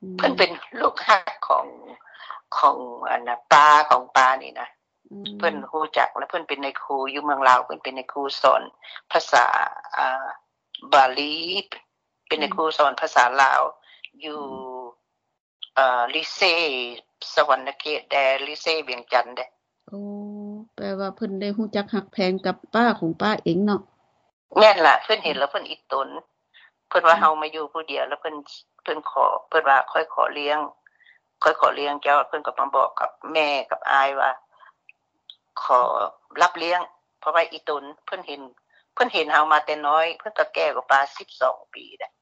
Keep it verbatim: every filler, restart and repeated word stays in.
เพิ่นเป็นลูกฮักของของอันน่ะปาของปานี่นะเพิ่นฮู้จักและเพิ่นเป็นในครูอยู่เมืองลาวเพิ่นเป็นในครูสอนภาษาอ่าบาลีเป็นในครูสอนภาษาลาวอยู่เอ่อลิเซสวรรณเขตแดลิเซเวียงจันทน์เด้โอ้แปลว่าเพิ่นได้ฮู้จักฮักแพงกับป้าของป้าเองเนาะแม่นล่ะเพิ่นเห็นแล้วเพิ่นอิตนเพิ่นว่าเฮามาอยู่ผู้เดียวแล้วเพิ่นเพิ่นขอเพิ่นว่าค่อยขอเลี้ยงค่อยขอเลี้ยงเจ้าเพิ่นก็มาบอกกับแม่กับอายว่าขอรับเลี้ยงเพราะว่าอีตนเพิ่นเห็นเพิ่นเห็นเฮามาแต่น้อยเพิ่นก็แก่กว่าป้าสิบสองปีแหละ